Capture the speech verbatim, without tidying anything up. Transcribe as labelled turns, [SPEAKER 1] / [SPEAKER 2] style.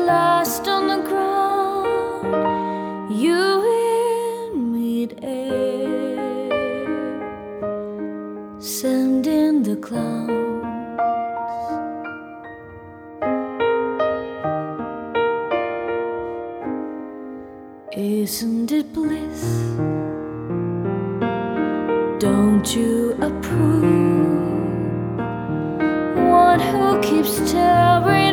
[SPEAKER 1] lost on the ground, you in midair, sand in the clouds. Isn't it bliss? Don't you approve? One who keeps tearing